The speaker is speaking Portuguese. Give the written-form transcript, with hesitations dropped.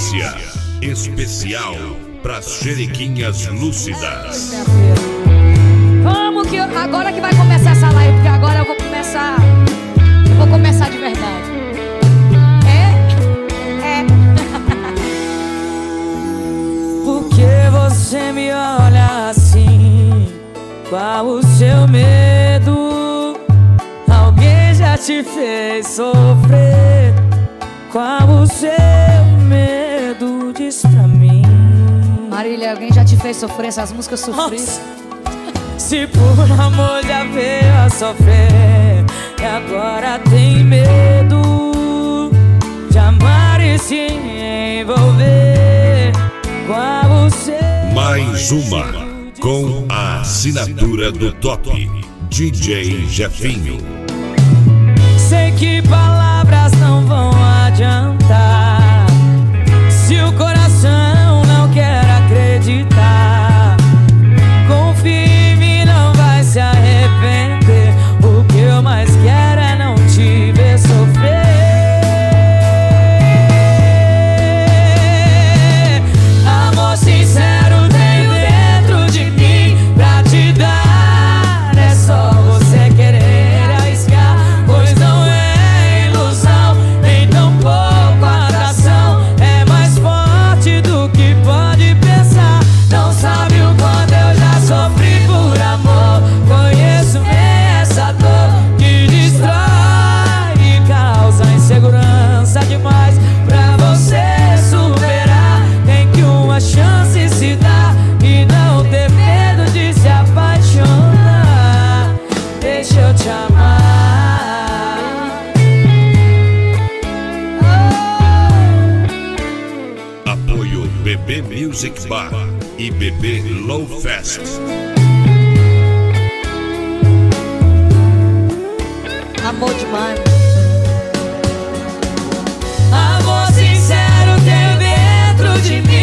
audiência especial pras xerequinhas lúcidas. Vamos que agora que vai começar essa live, porque agora eu vou começar de verdade. Por que você me olha assim? Qual o seu medo? Alguém já te fez sofrer? Qual o seu medo? Diz pra mim. Marília, alguém já te fez sofrer essas músicas sofridas? Se por amor já veio a sofrer e agora tem medo de amar e se envolver, qual o seu... Mais uma com a assinatura do top DJ Jefinho. Sei que palavras não vão adiantar se o coração não quer acreditar. Confia em mim, não vai se arrepender. O que eu mais quero é não te ver sofrer. Amor sincero tenho dentro de mim pra te dar. É só você querer arriscar, pois não é ilusão, nem tão pouco atração. É mais forte do que pode pensar. Não sabe o quanto eu já sofri por amor. Conheço bem essa dor que destrói e causa insegurança demais. Pra você superar, tem que uma chance se dar e não ter medo de se apaixonar. Deixa eu te amar. Apoio BB Music Bar e BB Low Fest. Amor demais. Amor sincero tenho dentro de mim